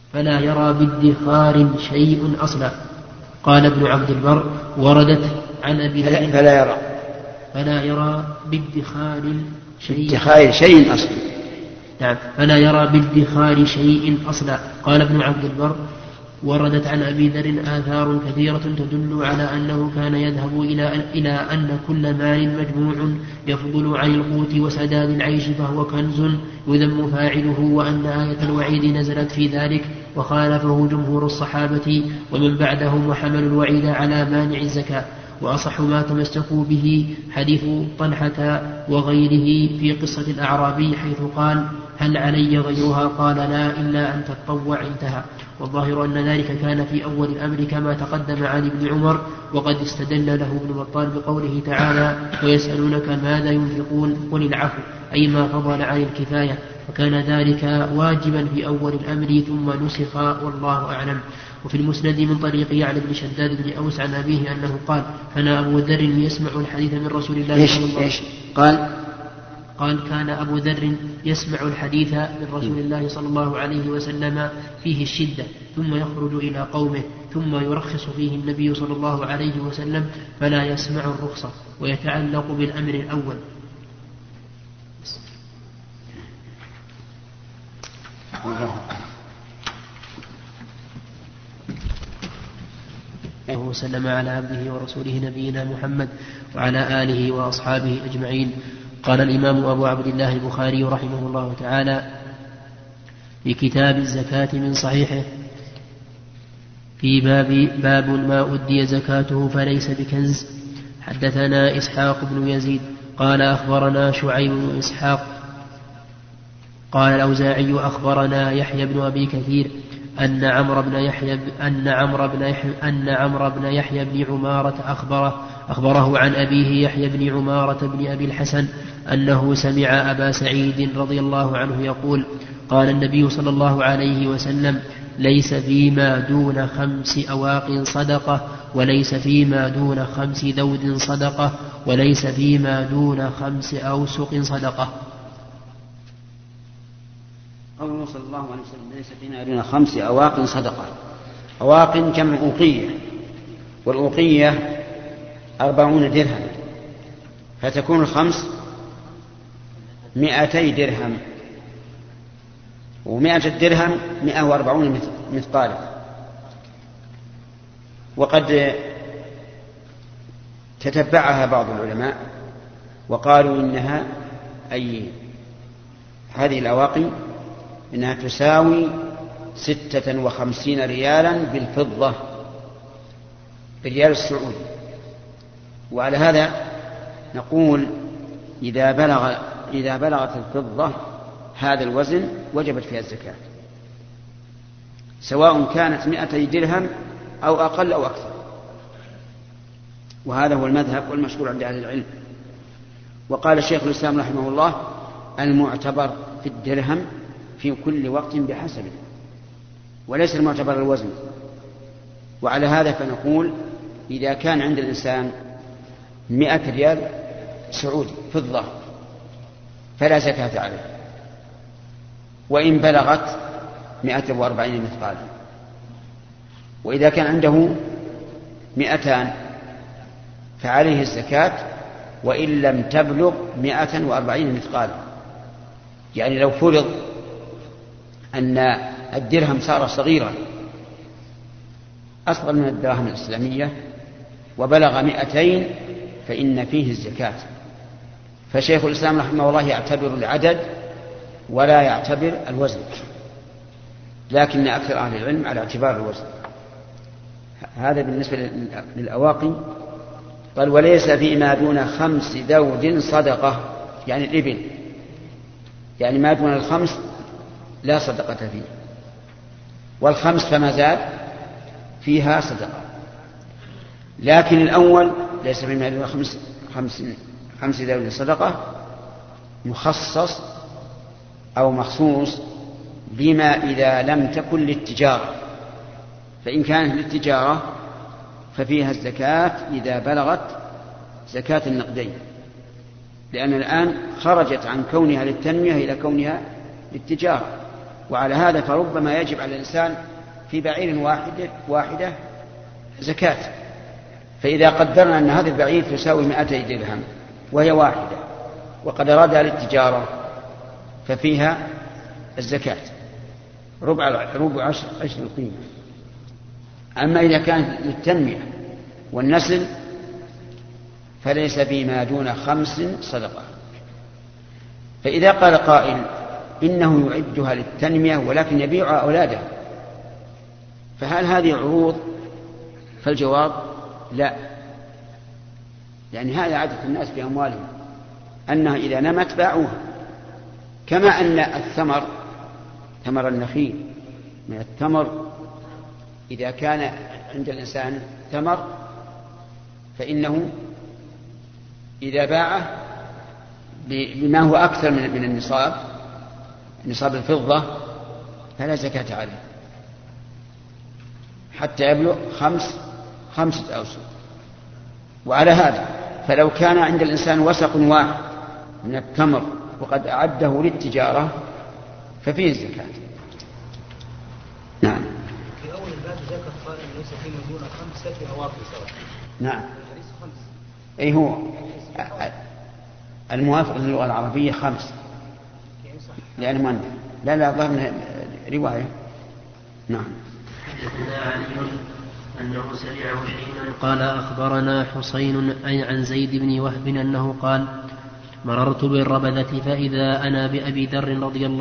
فلا يرى بادخار شيء أصلا. قال ابن عبد البر وردت عن أبي ذر فلا يرى بادخار شيء أصلا. نعم فلا يرى بادخار شيء أصلا. قال ابن عبد البر وردت عن أبي ذر آثار كثيرة تدل على أنه كان يذهب إلى أن كل مال مجموع يفضل عن القوت وسداد العيش فهو كنز يذم فاعله، وأن آية الوعيد نزلت في ذلك وخالفه جمهور الصحابة ومن بعدهم وحملوا الوعيد على مانع الزكاة. وأصح ما تمسكوا به حديث طلحة وغيره في قصة الأعرابي حيث قال هل علي غيرها؟ قال لا إلا أن تتطوع انتهى. والظاهر أن ذلك كان في أول الأمر كما تقدم عن ابن عمر، وقد استدل له ابن بطال بقوله تعالى ويسألونك ماذا ينفقون قل العفو أي ما فضل عن الكفاية، فكان ذلك واجبا في أول الأمر ثم نسخ والله أعلم. وفي المسند من طريق يعلى بن شداد بن أوس عن أبيه أنه قال كان أبو ذر يسمع الحديث من رسول الله صلى الله عليه وسلم قال كان أبو ذر يسمع الحديث من رسول الله صلى الله عليه وسلم فيه الشدة ثم يخرج إلى قومه ثم يرخص فيه النبي صلى الله عليه وسلم فلا يسمع الرخصة ويتعلق بالأمر الأول. وسلم على عبده ورسوله نبينا محمد وعلى آله وأصحابه أجمعين. قال الإمام أبو عبد الله البخاري رحمه الله تعالى في كتاب الزكاة من صحيحه في باب ما أدي زكاته فليس بكنز. حدثنا إسحاق بن يزيد قال أخبرنا شعيب بن إسحاق قال الأوزاعي أخبرنا يحيى بن أبي كثير أن عمرو بن يحيى بن عمارة أخبره عن أبيه يحيى بن عمارة بن أبي الحسن أنه سمع أبا سعيد رضي الله عنه يقول قال النبي صلى الله عليه وسلم ليس فيما دون 5 أواق صدقة وليس فيما دون 5 ذود صدقة وليس فيما دون 5 أوسق صدقة. قوله صلى الله عليه وسلم ليس فيما دون 5 أواق صدقة. أواق جمع أوقية، والأوقية 40 درهم، فتكون 5 200 درهم، و100 الدرهم 140 مثقالا. وقد تتبعها بعض العلماء وقالوا إنها أي هذه الأواقي إنها تساوي 56 ريالا بالفضة بالريال السعودي. وعلى هذا نقول إذا بلغت الفضة هذا الوزن وجبت فيها الزكاة، سواء كانت 200 درهم أو أقل أو أكثر، وهذا هو المذهب والمشهور عند أهل العلم. وقال الشيخ الإسلام رحمه الله المعتبر في الدرهم في كل وقت بحسبه، وليس المعتبر الوزن. وعلى هذا فنقول إذا كان عند الإنسان 100 ريال سعودي فضة فلا زكاة عليه، وإن بلغت 140 مثقالا. وإذا كان عنده 200 فعليه الزكاة وإن لم تبلغ 140 مثقالا. يعني لو فرض أن الدرهم صار صغيرا أصغر من الدراهم الإسلامية وبلغ 200 فإن فيه الزكاة. فشيخ الإسلام رحمه الله يعتبر العدد ولا يعتبر الوزن، لكن أكثر أهل العلم على اعتبار الوزن. هذا بالنسبة للأواقي. قال وليس فيما دون 5 ذود صدقة، يعني الإبل، يعني ما دون 5 لا صدقة فيه، وال5 فما زاد فيها صدقة. لكن الأول ليس فيما دون 5 ذود صدقة مخصص أو مخصوص بما إذا لم تكن للتجارة، فإن كانت للتجارة ففيها الزكاة إذا بلغت زكاة النقدين، لأن الآن خرجت عن كونها للتنمية إلى كونها للتجارة. وعلى هذا فربما يجب على الإنسان في بعير واحدة زكاة. فإذا قدرنا أن هذا البعير تساوي 200 درهم وهي واحدة وقد أرادها للتجارة ففيها الزكاة ربع عشر القيمة. أما إذا كانت للتنمية والنسل فليس بما دون 5 صدقة. فإذا قال قائل إنه يعدها للتنمية ولكن يبيع أولاده، فهل هذه عروض؟ فالجواب لا، يعني هذا عادة الناس في أموالهم أنها إذا نمت باعوها، كما أن الثمر ثمر النخيل من التمر إذا كان عند الإنسان ثمر فإنه إذا باعه بما هو أكثر من النصاب، نصاب الفضة، فلا زكاة عليه حتى يبلغ 5 أوسق. وعلى هذا فلو كان عند الإنسان وسق واحد من التمر وقد أعده للتجارة ففيه الزكاة. نعم. في أول الباب ذكر قائل ليس في مدينة 5 أواقي سواء. نعم. أي هو الموافق للغة العربية 5 لأن من لا ظهر رواية. نعم. حدثنا علي أنه سمع حينا قال أخبرنا حسين عن زيد بن وهب أنه قال مررت بالربذة فإذا أنا بأبي ذر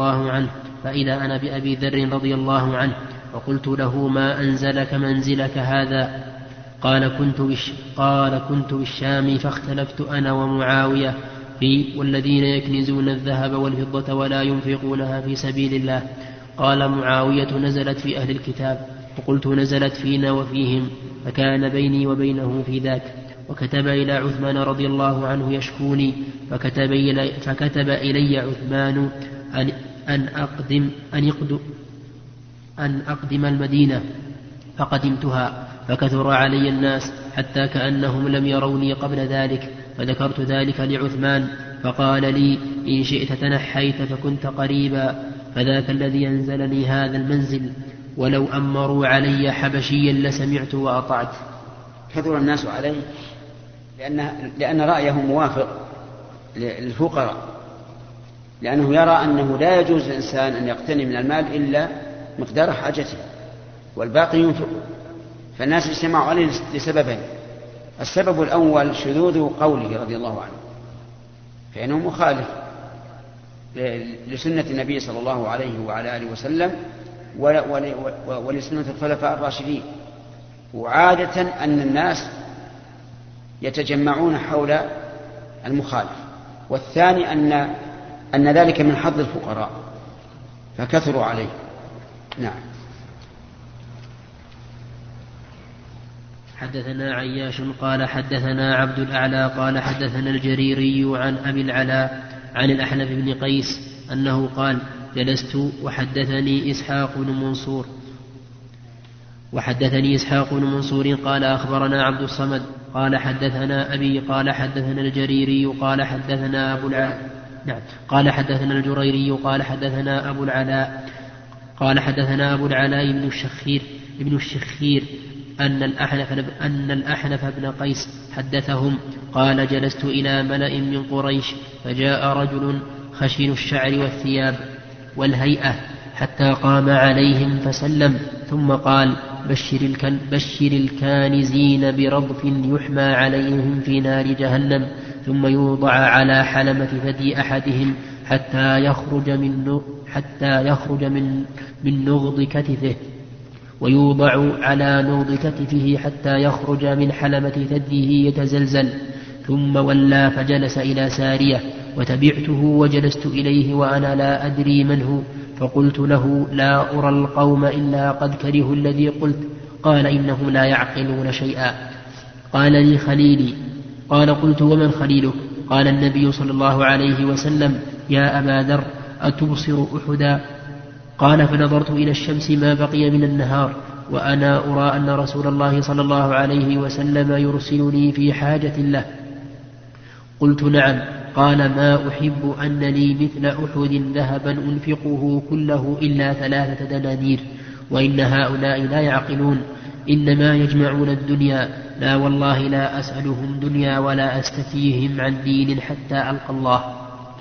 رضي الله عنه وقلت له ما أنزلك منزلك هذا؟ قال كنت بالشام فاختلفت أنا ومعاوية في والذين يكنزون الذهب والفضة ولا ينفقونها في سبيل الله. قال معاوية نزلت في أهل الكتاب، وقلت نزلت فينا وفيهم، فكان بيني وبينه في ذاك. وكتب إلى عثمان رضي الله عنه يشكوني، فكتب إلي عثمان أن أقدم المدينة، فقدمتها فكثر علي الناس حتى كأنهم لم يروني قبل ذلك، فذكرت ذلك لعثمان فقال لي إن شئت تنحيت فكنت قريبا، فذاك الذي أنزلني هذا المنزل، ولو أمروا علي حبشيا لسمعت وأطعت. كثر الناس عليه لأن رأيه موافق للفقراء، لأنه يرى أنه لا يجوز للإنسان أن يقتني من المال إلا مقدار حاجته والباقي ينفق. فالناس اجتمعوا عليه لسببين: السبب الأول شذوذ قوله رضي الله عنه، فإنه مخالف لسنة النبي صلى الله عليه وعلى آله وسلم ولسنة الخلفاء الراشدين، وعادة أن الناس يتجمعون حول المخالف. والثاني أن ذلك من حظ الفقراء فكثروا عليه. نعم. حدثنا عياش قال حدثنا عبد الأعلى قال حدثنا الجريري عن أبي العلاء عن الأحنف بن قيس أنه قال جلست وحدثني إسحاق بن منصور قال أخبرنا عبد الصمد قال حدثنا أبي قال حدثنا الجريري قال حدثنا أبو العلاء قال حدثنا الجريري قال حدثنا أبو العلاء قال حدثنا أبو العلاء ابن الشخير أن الأحنف بن قيس حدثهم قال جلست إلى ملأ من قريش فجاء رجل خشن الشعر والثياب والهيئة حتى قام عليهم فسلم، ثم قال بشر الكانزين برضف يحمى عليهم في نار جهنم، ثم يوضع على حلمة ثدي أحدهم حتى يخرج من نغض كتفه، ويوضع على نغض كتفه حتى يخرج من حلمة ثديه يتزلزل. ثم ولى فجلس إلى سارية وتبعته وجلست إليه وأنا لا أدري من هو، فقلت له لا أرى القوم إلا قد كرهوا الذي قلت. قال إنهم لا يعقلون شيئا. قال لي خليلي. قال قلت ومن خليلك؟ قال النبي صلى الله عليه وسلم يا أبا ذر أتبصر أحدا؟ قال فنظرت إلى الشمس ما بقي من النهار وأنا أرى أن رسول الله صلى الله عليه وسلم يرسلني في حاجة له. قلت نعم. قال ما أحب أن لي مثل أحد ذهبا أنفقه كله إلا 3 دنانير، وإن هؤلاء لا يعقلون، إنما يجمعون الدنيا، لا والله لا أسألهم دنيا ولا أستفيهم عن دين حتى ألقى الله.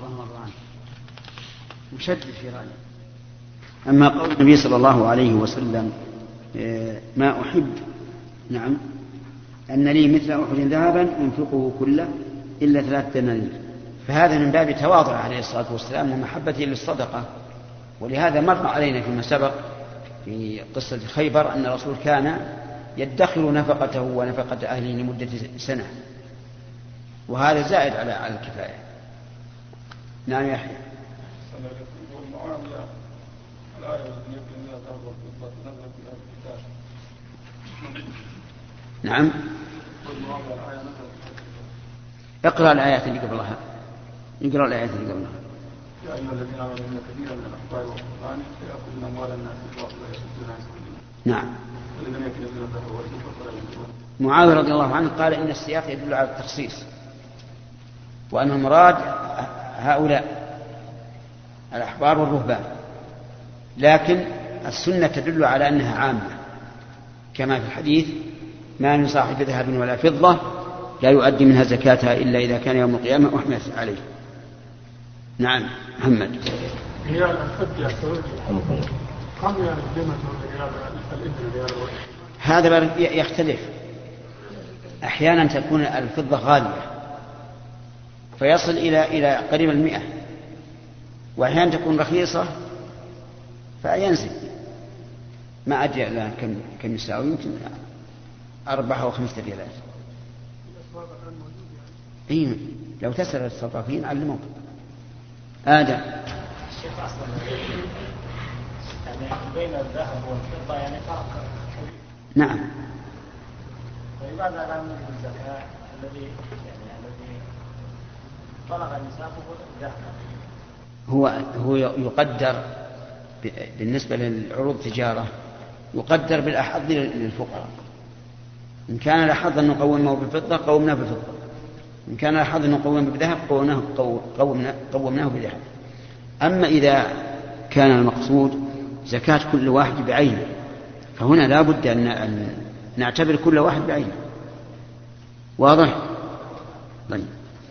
مشدد في رأيه. أما قول النبي صلى الله عليه وسلم ما أحب نعم أن لي مثل أحد ذهبا أنفقه كله إلا 3 دنانير، فهذا من باب تواضع عليه الصلاة والسلام ومحبته للصدقة. ولهذا مر علينا فيما سبق في قصة خيبر أن الرسول كان يدخر نفقته ونفقة أهله لمدة سنة، وهذا زائد على الكفاية. نعم يحيى. نعم اقرأ الآيات اللي قبلها. اقرأ الآيات اللي قبلها. يا أيها الذين آمنوا إن كثيرا من الأخبار والقرآن يأكلون أموال الناس بالباطل ويصدون عن سبيل الله. نعم. والذين يكنزون الذهب والفضة ولا ينفقون. معاذ رضي الله عنه قال إن السياق يدل على التخصيص، وأن المراد هؤلاء الأحبار والرهبان، لكن السنة تدل على أنها عامة، كما في الحديث ما من صاحب ذهب ولا فضة لا يؤدي منها زكاتها إلا إذا كان يوم القيامة أحمد عليه. نعم محمد. هي الحجة كم يعني قيمة الإبل؟ هذا يختلف، أحيانا تكون الفضة غالية فيصل إلى قريب 100، وأحيانا تكون رخيصة فينزل. ما أدري الآن كم يساوي، يمكن 4 أو 5 ريالات. إيه لو تسأل الصفافين علموك. آدم. الشيخ أصلا يعني بين الذهب والفضة يعني فرق كبير. نعم. فلماذا لا نجد الزكاة الذي بلغ نصابه ذهبا؟ هو يقدر بالنسبة للعروض التجارة، يقدر بالأحظ للفقراء. إن كان الأحظ أن نقومه بالفضة قومناه بالفضة، إن كان الأحظ أن نقومه بالذهب قومناه بالذهب. أما إذا كان المقصود زكاة كل واحد بعينه فهنا لا بد أن نعتبر كل واحد بعينه. واضح؟ طيب.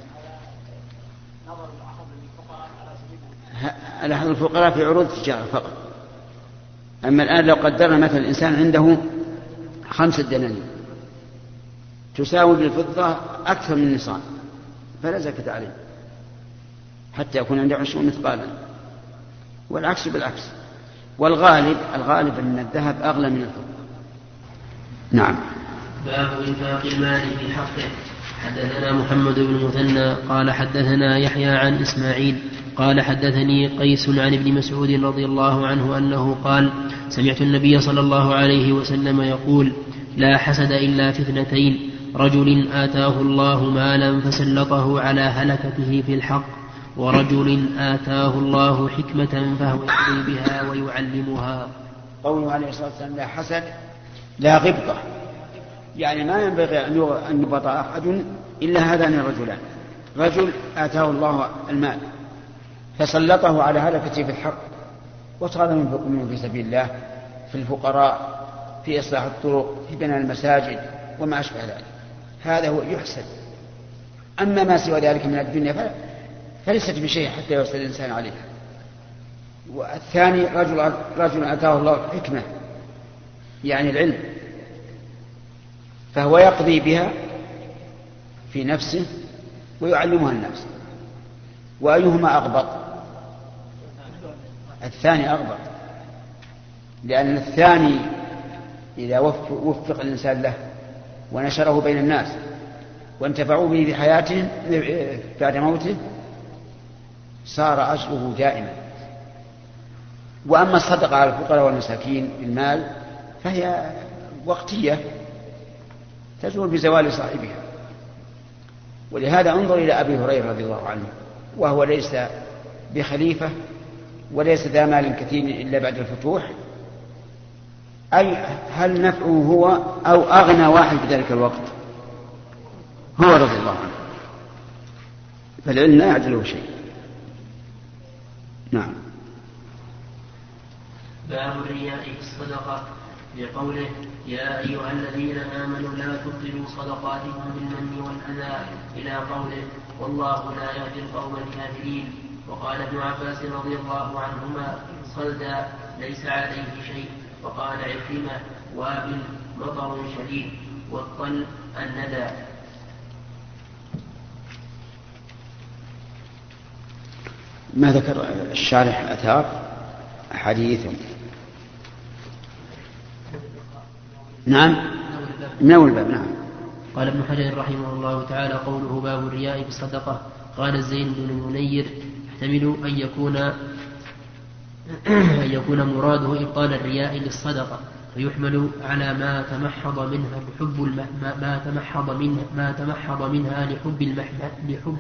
الأحظ الفقراء في عروض التجارة فقط. أما الآن لو قدرنا مثلا الإنسان عنده 5 دنانير تساوي بالفضة أكثر من النصاب فلا زكاة عليه حتى يكون عنده 20 مثقالا، والعكس بالعكس. والغالب أن الذهب أغلى من الفضة. نعم. باب إنفاق المال في حقه. حدثنا محمد بن المثنى قال حدثنا يحيى عن إسماعيل قال حدثني قيس عن ابن مسعود رضي الله عنه أنه قال سمعت النبي صلى الله عليه وسلم يقول لا حسد إلا في 2: رجل آتاه الله مالا فسلطه على هلكته في الحق، ورجل آتاه الله حكمة فهو يقضي بها ويعلمها. قوله عليه الصلاة والسلام لا حسد لا غبطة، يعني ما ينبغي أن يبطأ أحد إلا هذان الرجلان: رجل آتاه الله المال فسلطه على هلكته في الحق وصار ينفق منه في سبيل الله، في الفقراء، في إصلاح الطرق، في بناء المساجد وما أشبه ذلك، هذا هو يحسد. أما ما سوى ذلك من الدنيا فليست بشيء حتى يوصل الإنسان عليه. والثاني رجل آتاه الله حكمة، يعني العلم، فهو يقضي بها في نفسه ويعلمها الناس. وأيهما أغبط؟ الثاني أغبط، لأن الثاني إذا وفق الإنسان له ونشره بين الناس وانتفعوا به في حياتهم بعد موته صار أجره دائما. وأما الصدقة على الفقراء والمساكين بالمال فهي وقتية تزول بزوال صاحبها. ولهذا انظر إلى أبي هريرة رضي الله عنه، وهو ليس بخليفة وليس ذا مال كثير إلا بعد الفتوح، أي هل نفعه هو أو أغنى واحد في ذلك الوقت؟ هو رضي الله عنه. فالعلم لا يعدله شيء. نعم. باب الرياء في الصدقة بقوله يا أيها الذين آمنوا لا تبطلوا صدقاتكم بالمن والأذى إلى قوله والله لا يهدي القوم الكافرين. وقال ابن عباس رضي الله عنهما صلدا ليس عليه شيء. وقال عكرمة وابل مطر شديد والطل الندى. ما ذكر الشارح أثار حديث. نعم من أول باب. نعم. قال ابن حجر رحمه الله تعالى قوله باب الرياء بالصدقة. قال الزين بن المنير يحتمل أن يكون مراده إبطال الرياء للصدقة فيحمل على ما تمحض منها لحب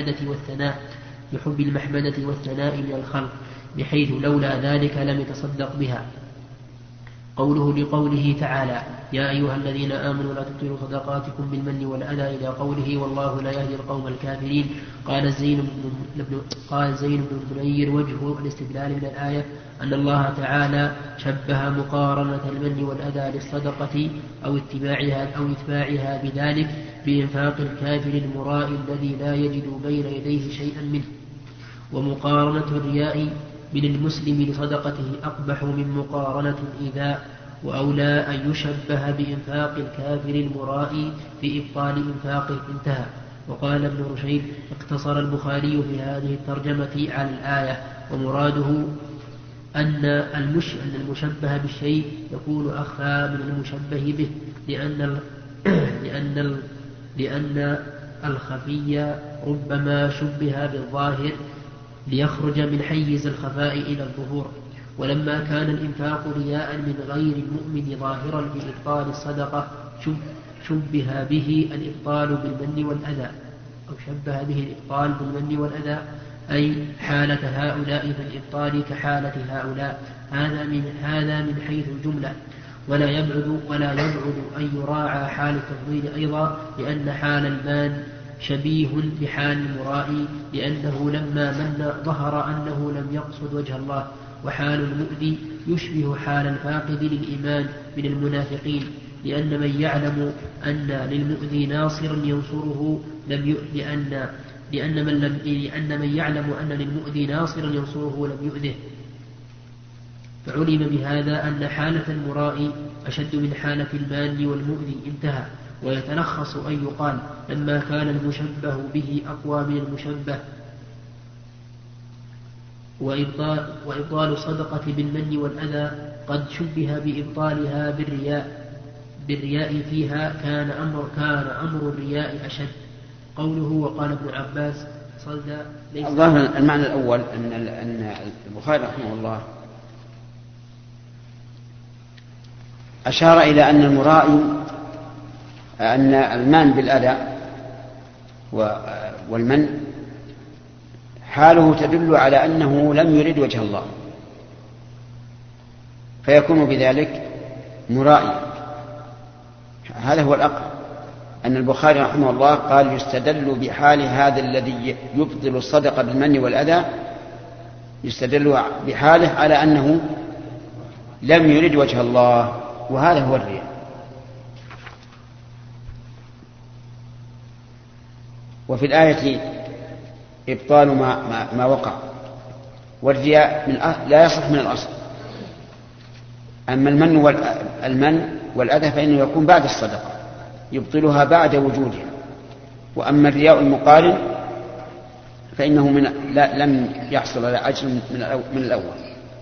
المحمدة والثناء من الخلق بحيث لولا ذلك لم يتصدق بها. قوله لقوله تعالى يا أيها الذين آمنوا لا تبطلوا صدقاتكم بالمن والأذى إلى قوله والله لا يهدي القوم الكافرين. قال زين بن المنير وجه الاستدلال من الآية أن الله تعالى شبه مقارنة المن والأذى للصدقة أو اتباعها بذلك بإنفاق الكافر المرائي الذي لا يجد بين يديه شيئا منه. ومقارنة الرياء من المسلم لصدقته أقبح من مقارنة الإيذاء وأولى أن يشبه بإنفاق الكافر المرائي بإبطال إنفاقه. انتهى. وقال ابن رشيد اقتصر البخاري في هذه الترجمة على الآية ومراده أن المشبه بالشيء يكون أخفى من المشبه به لأن الخفي ربما شبه بالظاهر ليخرج من حيز الخفاء إلى الظهور. ولما كان الإنفاق رياء من غير المؤمن ظاهرا بإبطال الصدقة شبه به الإبطال بالمن والأذى أو شبه به الإبطال بالمن والأذى أي حالة هؤلاء في الإبطال كحالة هؤلاء. هذا من حيث الجملة. ولا يبعد أن يراعى حال التفضيل أيضا لأن حال المان شبيه بحال المرائي لأنه لما من ظهر أنه لم يقصد وجه الله. وحال المؤذي يشبه حال الفاقد للإيمان من المنافقين لأن من يعلم أن للمؤذي ناصرا ينصره لأن من يعلم أن للمؤذي ناصرا ينصره لم يؤذه. فعلم بهذا أن حالة المرائي أشد من حالة المان والمؤذي. انتهى. ويتلخص أن يقال لما كان المشبه به أقوى من المشبه وإبطال الصدقة بالمن والأذى قد شبه بإبطالها بالرياء فيها كان أمر الرياء أشد. قوله وقال ابن عباس صلى الظاهر المعنى الأول أن البخاري رحمه الله أشار إلى أن المرائي أن المان بالأذى والمن حاله تدل على أنه لم يرد وجه الله فيكون بذلك مرائي. هذا هو الأقرب أن البخاري رحمه الله قال يستدل بحال هذا الذي يبطل الصدقة بالمن والأذى يستدل بحاله على أنه لم يرد وجه الله وهذا هو الرياء. وفي الآية إبطال ما وقع والرياء لا يصح من الأصل. أما المن والأذى فإنه يكون بعد الصدقة يبطلها بعد وجودها. وأما الرياء المقارن فإنه لم يحصل على أجر من الأول.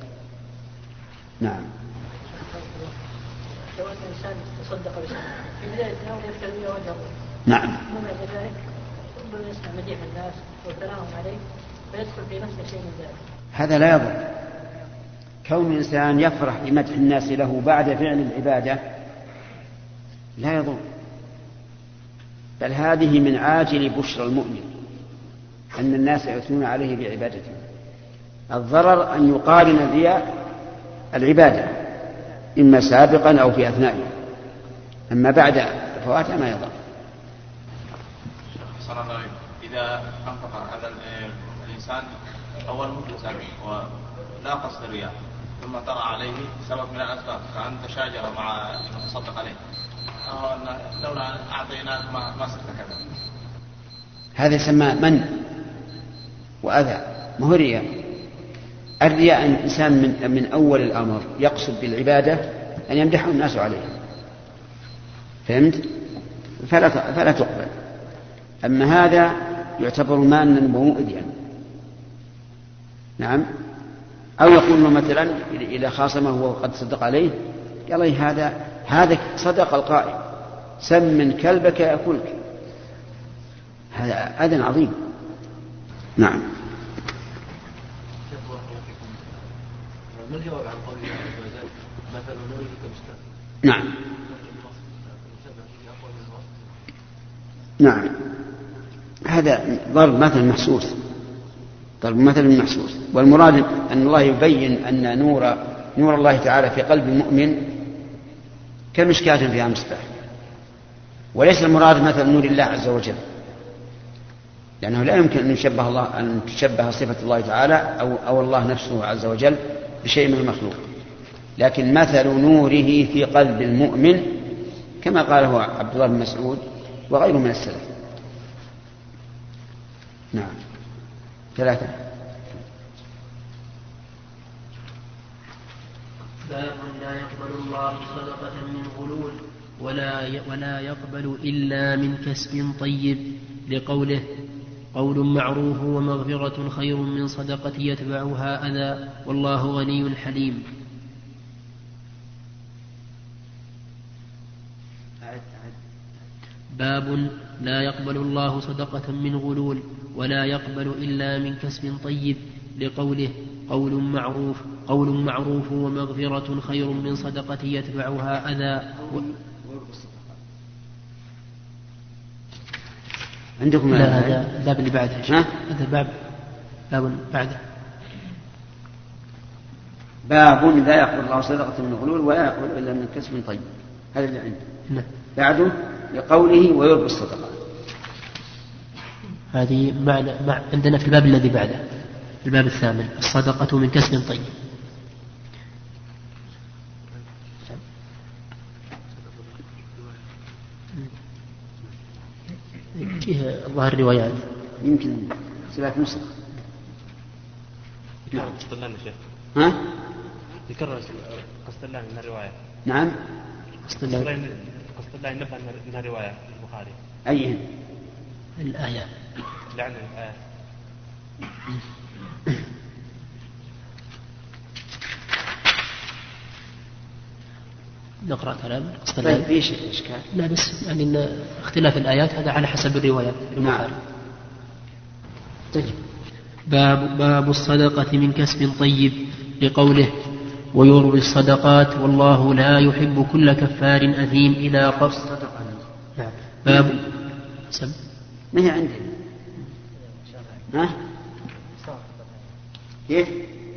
نعم. لو أن الإنسان تصدق بشيء في بداية الأمر يبتغي وجه الله. نعم. ومع ذلك ربما يسمع مديح الناس والثناء عليه فيدخل في نفسه شيء من ذلك. هذا لا يضر. كون الإنسان يفرح بمدح الناس له بعد فعل العبادة لا يضر، بل هذه من عاجل بشرى المؤمن أن الناس يثنون عليه بعبادته. الضرر أن يقارن الرياء العبادة إما سابقا أو في أثنائها، أما بعد فواتها ما يضر. صلى الله عليه إذا أنفق هذا الإنسان أول مفلسا ولا قصد الرياء ثم طرأ عليه سبب من الأسباب كأن تشاجر مع المتصدق عليه لولا أعطيناك ما صرت كذا، هذا يسمى من وأذى، ما هو رياء. الرياء أن الإنسان من أول الأمر يقصد بالعبادة أن يمدحه الناس عليه، فهمت؟ فلا تقبل. أما هذا يعتبر مانا ومؤذيا. نعم. أو يقول له مثلا إذا خاصمه وقد صدق عليه قال لي هذا صدق القائل سمن كلبك يأكلك، هذا أذى عظيم. نعم. ما الجواب عن قول الله عز وجل مثل نوره كمشكاة؟ نعم. نعم، هذا ضرب مثل محسوس، ضرب مثل محسوس. والمراد أن الله يبين أن نور الله تعالى في قلب المؤمن كمشكاة فيها مصباح، وليس المراد مثل نور الله عز وجل، لأنه لا يمكن أن تشبه صفة الله تعالى أو الله نفسه عز وجل بشيء من المخلوق، لكن مثل نوره في قلب المؤمن كما قاله عبد الله بن مسعود وغيره من السلف. نعم. 3. باب لا يقبل الله صدقة من غلول ولا يقبل إلا من كسب طيب، لقوله قول معروف ومغفرة خير من صدقة يتبعها أذى والله غني حليم. باب لا يقبل الله صدقة من غلول ولا يقبل إلا من كسب طيب، لقوله قول معروف ومغفرة خير من صدقة يتبعها أذى عندكم هذا الباب اللي بعده، هذا باب بعده باب لا يقبل الله صدقة من غلول ولا يقبل إلا من كسب طيب، هذا اللي عنده. بعده لقوله ويربي الصدقة، هذه عندنا في الباب الذي بعده الباب الثامن الصدقة من كسب طيب. فيها ظاهر الروايات يمكن 3 نسخ. يكرر قسطلاني شيخ. يكرر قسطلاني من الرواية. نعم. قسطلاني نبه من الرواية البخاري. أيهن؟ الآية. لعن الآية. نقرأ كلام طيب فيش إشكال؟ لا بس يعني إن اختلاف الآيات هذا على حسب الروايات البخاري. طيب. باب الصدقة من كسب طيب، لقوله ويربي الصدقات والله لا يحب كل كفار أثيم إلى قصد. نعم. باب ما هي عندي كيف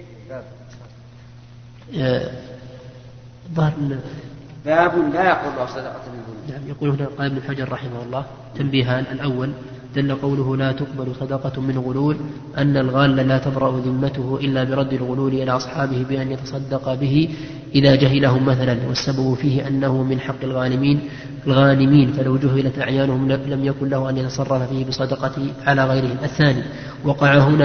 ظهر باب لا يقول الله صدقة من غلول. نعم. يقول هنا قال ابن حجر رحمه الله تنبيهان: الأول دل قوله لا تقبل صدقة من غلول أن الغال لا تبرأ ذمته إلا برد الغلول إلى أصحابه بأن يتصدق به إذا جهلهم مثلا، والسبب فيه أنه من حق الغانمين فلو جهلت أعيانهم لم يكن له أن يتصرف فيه بصدقة على غيرهم. الثاني وقع هنا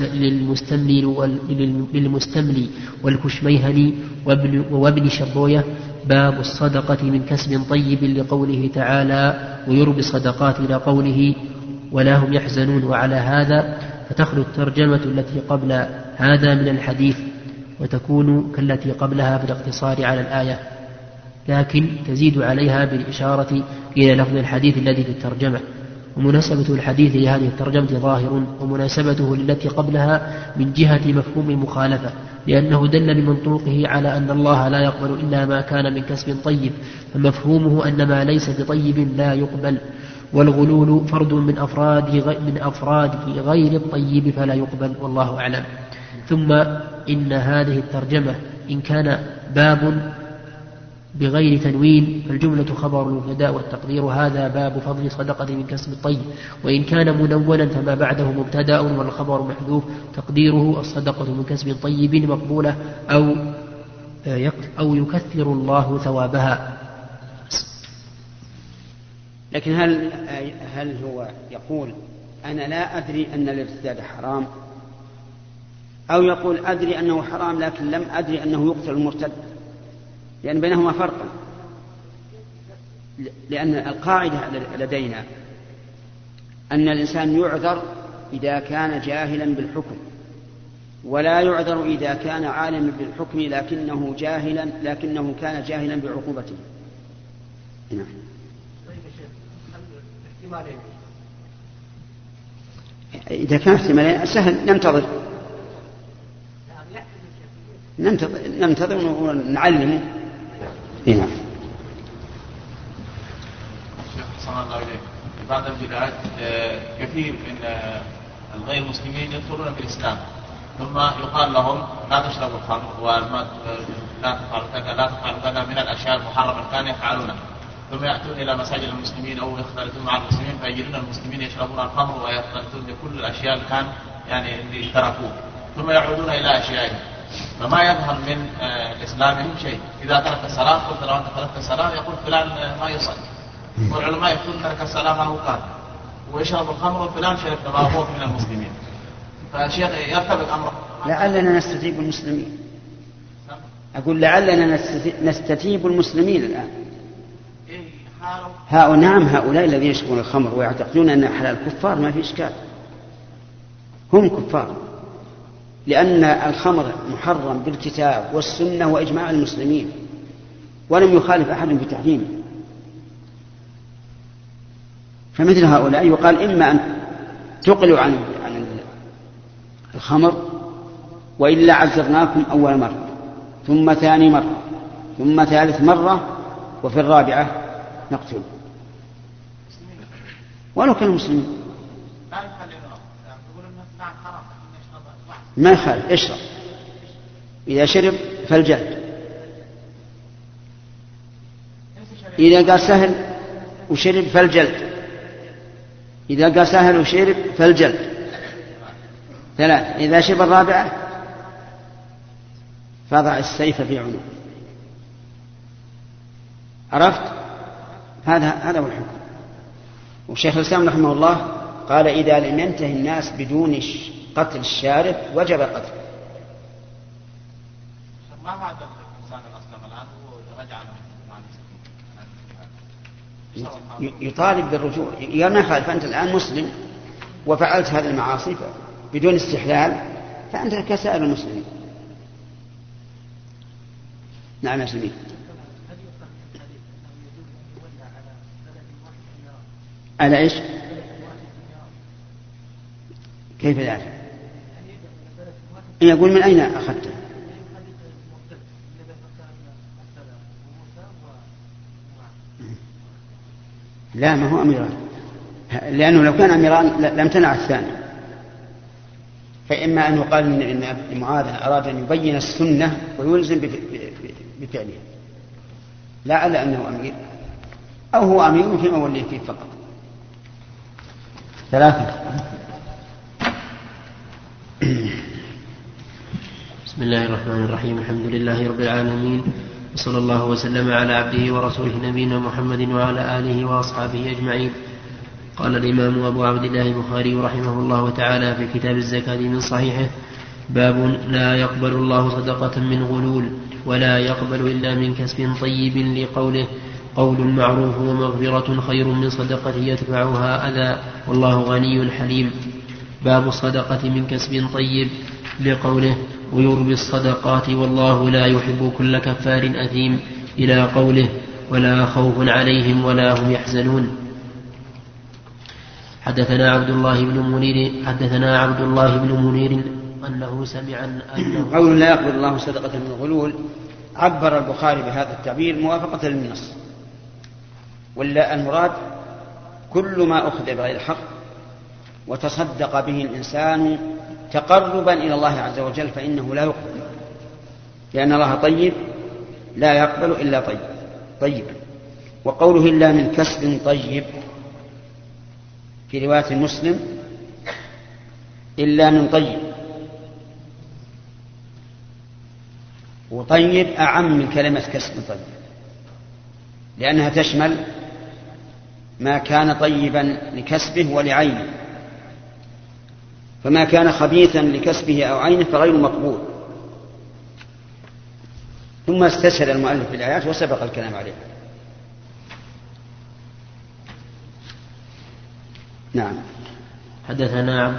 للمستملي والكشميهني وابن شبوية باب الصدقة من كسب طيب، لقوله تعالى ويربي الصدقات إلى قوله ولا هم يحزنون. وعلى هذا فتخلو الترجمة التي قبل هذا من الحديث وتكون كالتي قبلها بالاقتصار على الآية، لكن تزيد عليها بالإشارة إلى لفظ الحديث الذي في الترجمة. ومناسبة الحديث لهذه الترجمة ظاهر، ومناسبته للتي قبلها من جهة مفهوم المخالفة، لأنه دل بمنطوقه على أن الله لا يقبل إلا ما كان من كسب طيب، فمفهومه أن ما ليس بطيب لا يقبل، والغلول فرد من أفراد غير الطيب فلا يقبل، والله أعلم. ثم إن هذه الترجمة إن كان باب بغير تنوين، فالجملة خبر المبتدأ والتقدير هذا باب فضل صدقة من كسب الطيب، وإن كان منونا فما بعده مبتدأ والخبر محذوف، تقديره الصدقة من كسب طيب مقبولة أو يكثر الله ثوابها. لكن هل هو يقول أنا لا أدري أن الارتداد حرام، أو يقول أدري أنه حرام لكن لم أدري أنه يقتل المرتد؟ لأن بينهما فرقا، لأن القاعدة لدينا أن الإنسان يعذر إذا كان جاهلا بالحكم، ولا يعذر إذا كان عالما بالحكم لكنه كان جاهلا بعقوبته. نعم. إذا كان احتمالين سهل، ننتظر ونعلمه. نعم. صلى الله عليه بعد البدايات كثير من الغير المسلمين يدخلون في الإسلام، ثم يقال لهم لا تشربوا الخمر لا تفعلوا كذا من الأشياء المحرمة كانوا يفعلونها، ثم يأتون إلى مساجد المسلمين أو يختلطون مع المسلمين فيجدون المسلمين يشربون الخمر ويختلطون بكل الأشياء اللي كان اللي تركوه، ثم يعودون إلى أشيائهم، فما يظهر من إسلامهم شيء. إذا ترك الصلاة قلت لو أنت تركت الصلاة يقول فلان ما يصلي، والعلماء يقولون ترك الصلاة ما هو كان، ويشرب الخمر وفلان شرب ما هو من المسلمين. فشيخ يرتبط أمره. لعلنا نستتيب المسلمين. أقول لعلنا نستتيب المسلمين الآن. هؤلاء الذين يشربون الخمر ويعتقدون أن حلال كفار ما في إشكال، هم كفار، لأن الخمر محرم بالكتاب والسنة وإجماع المسلمين، ولم يخالف أحد بتحريمه. فمثل هؤلاء يقال إما أن تقلوا عن الخمر، وإلا عزرناكم أول مرة، ثم ثاني مرة، ثم ثالث مرة، وفي الرابعة نقتل ولو كانوا مسلمين. ما يخالف، اشرب، إذا شرب فالجلد. إذا قال سهل وشرب فالجلد، إذا قال سهل وشرب فالجلد 3. إذا شرب الرابعة فضع السيف في عنقه. عرفت؟ هذا هو الحكم. والشيخ الإسلام رحمه الله قال إذا لم ينتهي الناس بدون قتل الشارب وجب قتله. ما هذا الإنسان الأسلم الآن ورجع يطالب بالرجوع، يا ما خالف أنت الآن مسلم وفعلت هذه المعاصي بدون استحلال فأنت كسائر المسلمين. نعم يا سمير. على إيش؟ كيف ذلك؟ يقول من أين أخذته؟ لا، ما هو أميران، لأنه لو كان أميران لم تنع الثاني. فإما أن يقال إن معاذ أراد أن يبين السنة ويلزم بفعله، لا على أنه أمير، أو هو أمير فيما وليه فيه فقط. 3. بسم الله الرحمن الرحيم. الحمد لله رب العالمين، وصلى الله وسلم على عبده ورسوله نبينا محمد وعلى آله وأصحابه أجمعين. قال الإمام أبو عبد الله البخاري رحمه الله تعالى في كتاب الزكاة من صحيحه: باب لا يقبل الله صدقة من غلول ولا يقبل إلا من كسب طيب، لقوله: قول معروف ومغفرة خير من صدقة يتبعها أذى والله غني حليم. باب الصدقة من كسب طيب، لقوله: ويربي الصدقات والله لا يحب كل كفار أثيم، إلى قوله: ولا خوف عليهم ولا هم يحزنون. حدثنا عبد الله بن منير أنه سمع أنه قول لا يقبل الله صدقة من غلول، عبر البخاري بهذا التعبير موافقة للنص، ولا المراد كل ما أخذ بغير حق وتصدق به الإنسان تقربا إلى الله عز وجل فإنه لا يقبل، لأن الله طيب لا يقبل إلا طيب. طيبا. وقوله إلا من كسب طيب في رواية مسلم إلا من طيب، وطيب أعم من كلمة كسب طيب، لأنها تشمل ما كان طيبا لكسبه ولعينه، فما كان خبيثا لكسبه أو عينه فغير مقبول. ثم استشهد المؤلف بالآيات وسبق الكلام عليها. نعم. حدثنا عبد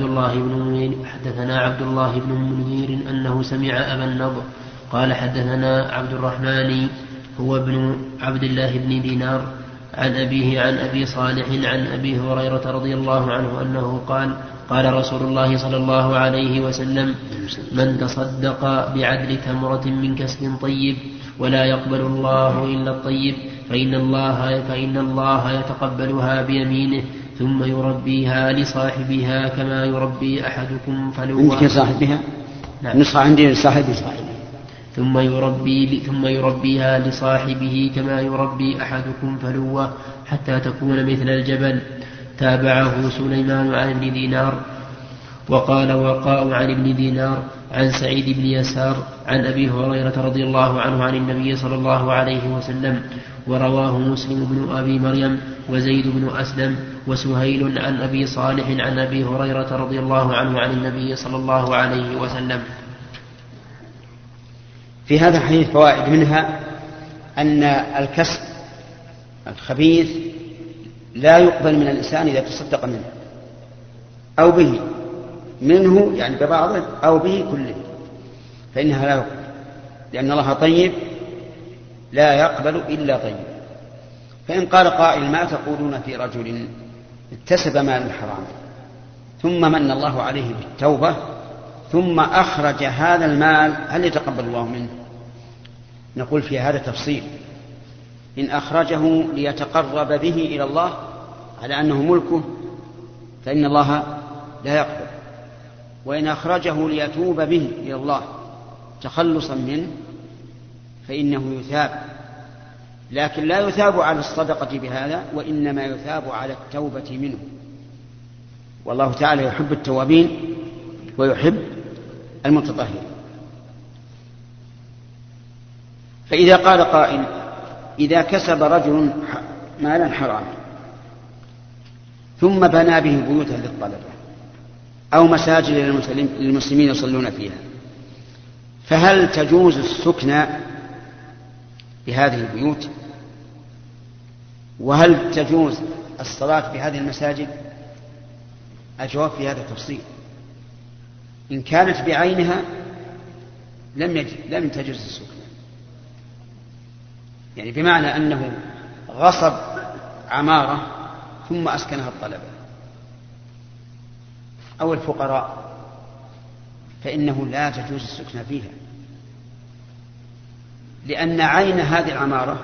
الله بن منير أنه سمع أبا النضر قال حدثنا عبد الرحمن هو ابن عبد الله بن دينار عن أبيه عن أبي صالح عن أبي هريرة رضي الله عنه أنه قال قال رسول الله صلى الله عليه وسلم من تصدق بعدل تمرة من كسب طيب ولا يقبل الله إلا الطيب فإن الله يتقبلها بيمينه ثم يربيها لصاحبها كما يربي أحدكم فلوه. عندك صاحبها؟ نعم. نصح عندي لصاحبه. ثم يربيها لصاحبه كما يربي أحدكم فلوه حتى تكون مثل الجبل. تابعه سليمان عن ابن دينار. وقال وقاء عن ابن دينار عن سعيد بن يسار عن أبي هريرة رضي الله عنه عن النبي صلى الله عليه وسلم. ورواه مسلم بن أبي مريم وزيد بن أسلم وسهيل عن أبي صالح عن أبي هريرة رضي الله عنه عن النبي صلى الله عليه وسلم. في هذا الحديث فوائد، منها أن الكسب الخبيث لا يقبل من الإنسان إذا تصدق منه أو به، منه يعني ببعضه أو به كله، فإنها لا يقبل، لأن الله طيب لا يقبل إلا طيب. فإن قال قائل ما تقولون في رجل اكتسب مال حرام ثم من الله عليه بالتوبة ثم أخرج هذا المال هل يتقبل الله منه؟ نقول في هذا تفصيل. إن أخرجه ليتقرب به إلى الله على أنه ملكه فإن الله لا يقبل، وإن أخرجه ليتوب به إلى الله تخلصا منه فإنه يثاب، لكن لا يثاب على الصدقة بهذا، وإنما يثاب على التوبة منه. والله تعالى يحب التوابين ويحب المتطهرين. فإذا قال قائل إذا كسب رجل مالا حراما ثم بنى به بيوتا للطلبة أو مساجد للمسلمين يصلون فيها، فهل تجوز السكنى بهذه البيوت؟ وهل تجوز الصلاة بهذه المساجد؟ الجواب في هذا تفصيل. إن كانت بعينها لم تجوز السكنى، يعني بمعنى أنه غصب عمارة ثم أسكنها الطلبة أو الفقراء، فإنه لا تجوز السكنى فيها، لأن عين هذه العمارة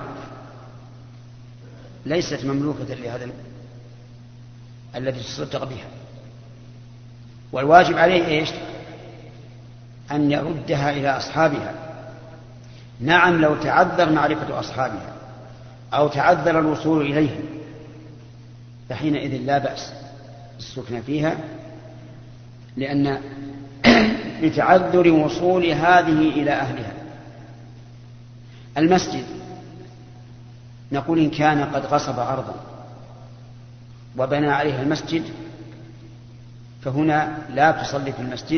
ليست مملوكة لهذا الذي تصدق بها، والواجب عليه إيش؟ أن يردها إلى أصحابها. نعم لو تعذر معرفة أصحابها أو تعذر الوصول إليهم فحينئذ لا بأس السكن فيها، لأن لتعذر وصول هذه إلى أهلها. المسجد نقول إن كان قد غصب أرضا وبنى عليها المسجد فهنا لا تصلي في المسجد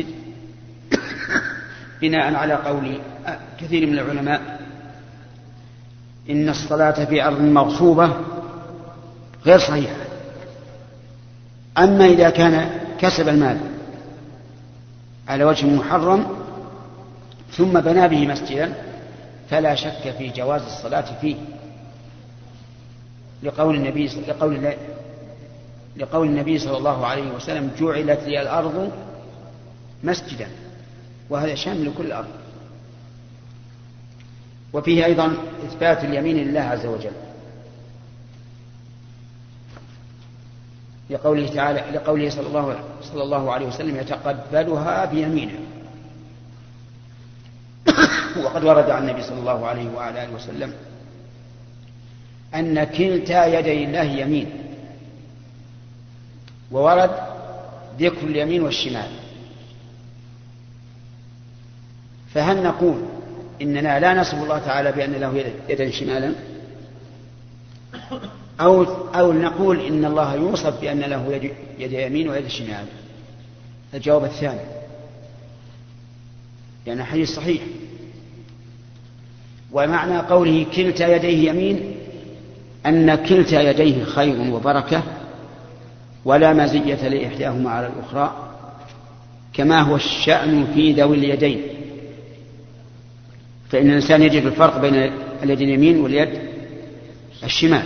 بناء على قول كثير من العلماء إن الصلاة في أرض مغصوبة غير صحيحة. أما إذا كان كسب المال على وجه محرم ثم بنى به مسجدا فلا شك في جواز الصلاة فيه، لقول النبي صلى الله عليه وسلم جعلت لي الأرض مسجدا، وهذا شامل لكل الأرض. وفيه أيضا إثبات اليمين لله عز وجل، لقوله تعالى لقوله صلى الله عليه وسلم يتقبلها بيمينه. وقد ورد عن النبي صلى الله عليه وعلى آله وسلم أن كلتا يدي الله يمين، وورد ذكر اليمين والشمال، فهل نقول إننا لا نصف الله تعالى بأن له يدا شمالا، أو نقول إن الله يوصف بأن له يد يمين ويد شمال؟ الجواب الثاني، لأن الحديث صحيح. ومعنى قوله كلتا يديه يمين أن كلتا يديه خير وبركة ولا مزية لإحداهما على الأخرى، كما هو الشأن في ذوي اليدين، فإن الإنسان يجد الفرق بين اليد اليمين واليد الشمال.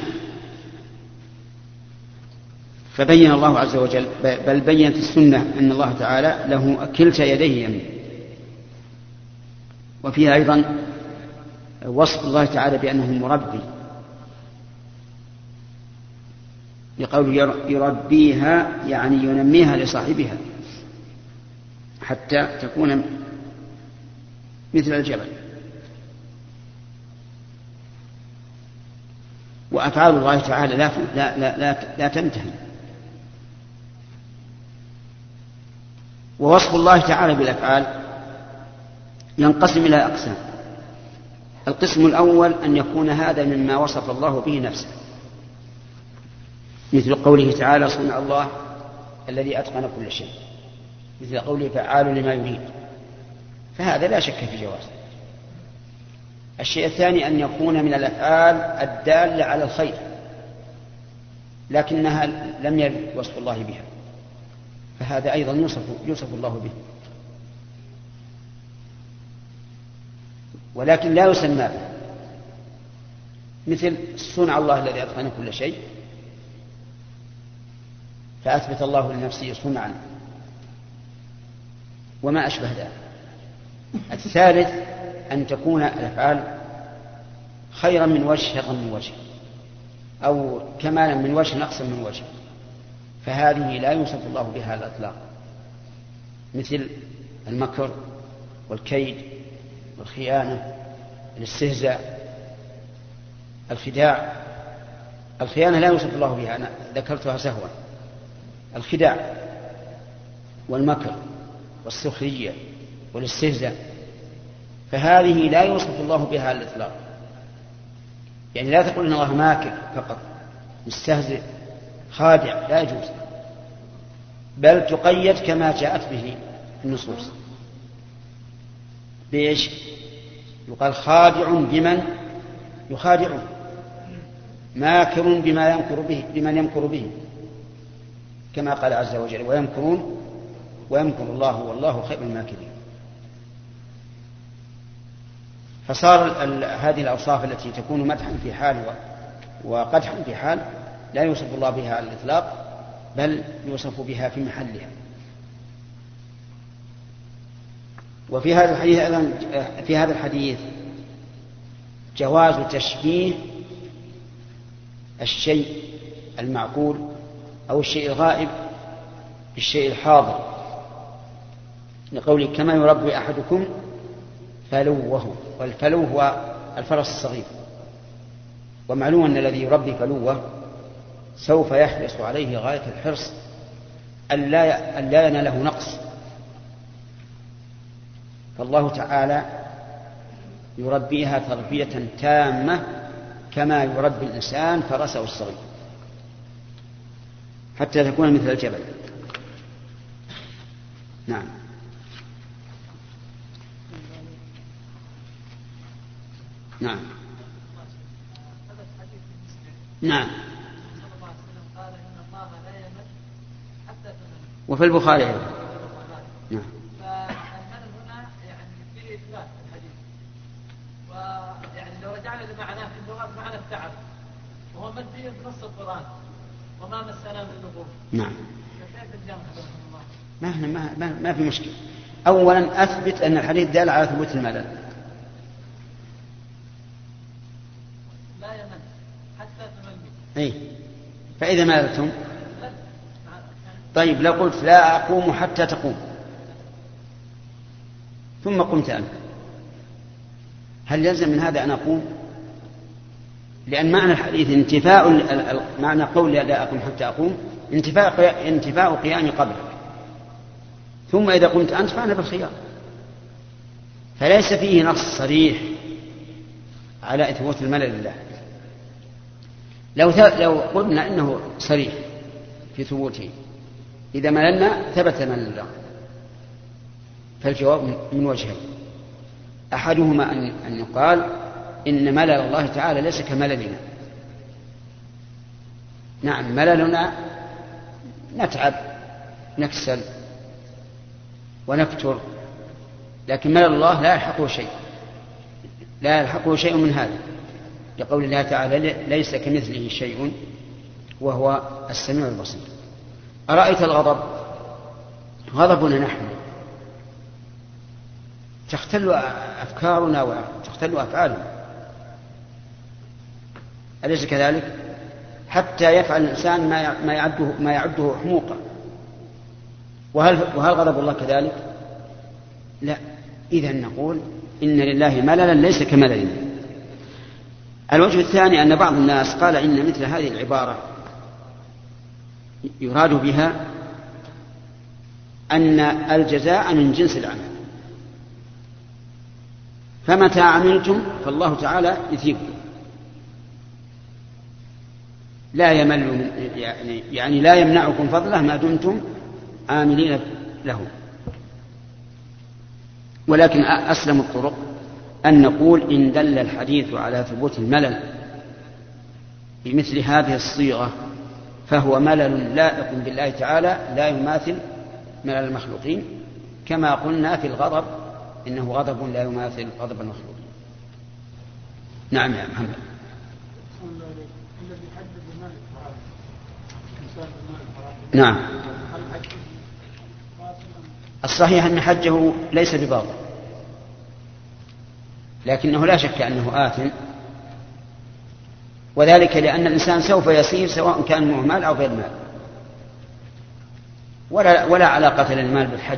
فبين الله عز وجل، بل بينت السنة أن الله تعالى له كلتا يديه يمين. وفيها أيضا وصف الله تعالى بأنه مربي، لقوله يربيها يعني ينميها لصاحبها حتى تكون مثل الجبل. وأفعال الله تعالى لا تنتهي. ووصف الله تعالى بالأفعال ينقسم إلى أقسام. القسم الأول أن يكون هذا مما وصف الله به نفسه، مثل قوله تعالى صنع الله الذي أتقن كل شيء، مثل قوله فعال لما يريد، فهذا لا شك في جوازه. الشيء الثاني أن يكون من الأفعال الدالة على الخير لكنها لم يرد وصف الله بها، فهذا أيضا يوصف الله به، ولكن لا يسمى به، مثل صنع الله الذي أتقن كل شيء، فأثبت الله لنفسه صنعا وما أشبه ذلك. الثالث أن تكون الأفعال خيرا من وجه شرا من وجه، أو كمالا من وجه نقصا من وجه، فهذه لا يوصف الله بها على الإطلاق، مثل المكر والكيد والخيانة، الاستهزاء، الخداع. الخيانة لا يوصف الله بها، أنا ذكرتها سهوا. الخداع والمكر والسخرية والاستهزاء، فهذه لا يوصف الله بها على الإطلاق. يعني لا تقول إن الله ماكر فقط، مستهزئ، خادع، لا يجوز، بل تقيد كما جاءت به النصوص. بإيش؟ يقال خادع بمن يخادع، ماكر بمن يمكر به، كما قال عز وجل ويمكرون ويمكر الله والله خير الماكرين. فصار هذه الأوصاف التي تكون مدحا في حال وقدحا في حال لا يوصف الله بها على الإطلاق، بل يوصف بها في محلها. وفي هذا الحديث أيضا، في هذا الحديث جواز تشبيه الشيء المعقول أو الشيء الغائب بالشيء الحاضر، لقوله كما يربي أحدكم فلوه، والفلو هو الفرس الصغير، ومعلوم أن الذي يربي فلوه سوف يحرص عليه غاية الحرص أن لا يناله نقص. فالله تعالى يربيها تربية تامة كما يربي الإنسان فرسه الصغير حتى تكون مثل الجبل. نعم. نعم. نعم. وفي البخاري أيضا. نعم. فالمثل هنا يعني فيه إثبات الحديث، ويعني لو رجعنا لمعناه في اللغة معنى التعب، وهو مدي بنص القرآن وما مسنا من لغوب. نعم. فكيف الجمع؟ ما في مشكلة. أولا أثبت أن الحديث دال على ثبوت الملل. لا يمل حتى تملي. أي، فإذا مللتم. طيب لو قلت لا أقوم حتى تقوم ثم قمت أنت، هل يلزم من هذا أن أقوم؟ لأن معنى الحديث معنى قول لا أقوم حتى أقوم انتفاء قيامي قبلك، ثم إذا قمت أنت فأنا بالخيار. فليس فيه نص صريح على إثبات الملل لله. لو قلنا إنه صريح في ثبوته، إذا مللنا ثبت ملل الله. فالجواب من وجهين: أحدهما أن يقال إن ملل الله تعالى ليس كمللنا. نعم، مللنا نتعب نكسل ونفتر، لكن ملل الله لا يلحقه شيء من هذا، لقول الله تعالى: ليس كمثله شيء وهو السميع البصير. أرأيت الغضب؟ غضبنا نحن تختل أفكارنا وتختل أفعالنا، أليس كذلك؟ حتى يفعل الإنسان ما يعده حموقا. وهل غضب الله كذلك؟ لا. إذن نقول إن لله مللا ليس كمللنا. الوجه الثاني أن بعض الناس قال إن مثل هذه العبارة يراد بها أن الجزاء من جنس العمل، فمتى عملتم فالله تعالى يثيبكم، لا يمل يعني لا يمنعكم فضله ما دمتم عاملين له. ولكن أسلم الطرق أن نقول إن دل الحديث على ثبوت الملل بمثل هذه الصيغة فهو ملل لائق بالله تعالى لا يماثل ملل المخلوقين، كما قلنا في الغضب إنه غضب لا يماثل غضب المخلوقين. نعم يا محمد. نعم، الصحيح أن حجه ليس بباطل، لكنه لا شك أنه آثم، وذلك لأن الإنسان سوف يسير سواء كان معه مال أو غير مال، ولا علاقة للمال بالحج.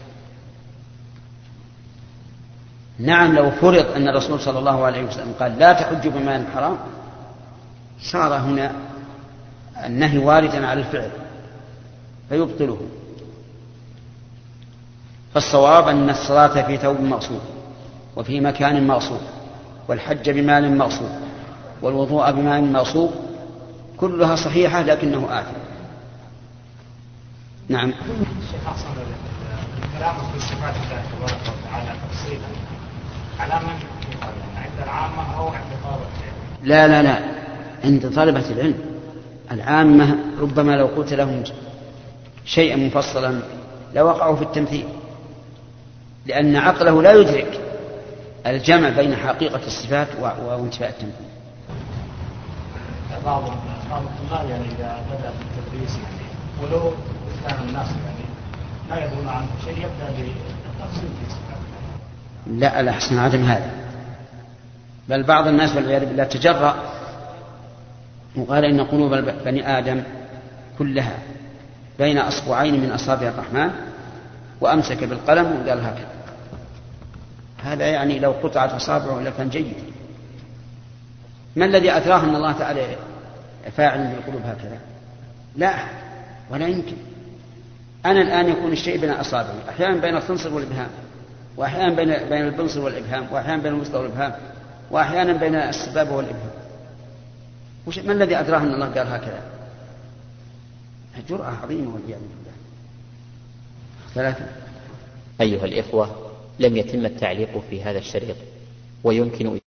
نعم، لو فرض أن الرسول صلى الله عليه وسلم قال لا تحج بمال حرام صار هنا النهي واردا على الفعل فيبطله. فالصواب أن الصلاة في ثوب مغصوب وفي مكان مغصوب والحج بمال مغصوب والوضوء بماء مغصوب كلها صحيحة لكنه آثم. نعم. الشيخ أحسن الكلام في صفات الله تبارك وتعالى تفصيلا على من عند العامة أو عند طلبة العلم؟ لا، عند طلبة العلم. العامة ربما لو قلت لهم شيئا مفصلا لوقعوا في التمثيل، لأن عقله لا يدرك الجمع بين حقيقة الصفات وانتفاء التمثيل. بعض الطلاب يعني إذا بدأ في التدريس يعني ولو كان الناس يعني لا يدرون عنه شيء يبدأ بالتفصيل في الصفات. لا، الأحسن عدم هذا، بل بعض الناس والعياذ بالله تجرأ وقال إن قلوب بني آدم كلها بين أصبعين من أصابع الرحمن وأمسك بالقلم وقال هكذا. هذا يعني لو قطعت أصابعه لكان جيد. ما الذي أثراه أن الله تعالى فاعل بالقلوب هكذا؟ لا، ولا يمكن. أنا الآن يكون الشيء بين أصابعي، أحيانا بين الخنصر والإبهام، وأحيانا بين البنصر والإبهام، وأحيانا بين الوسطى والإبهام، وأحيانا بين السبابة والإبهام. ما الذي أدراه أن الله قال هكذا؟ جرأة عظيمة والعياذ بالله. 3. أيها الإخوة، لم يتم التعليق في هذا الشريط، ويمكن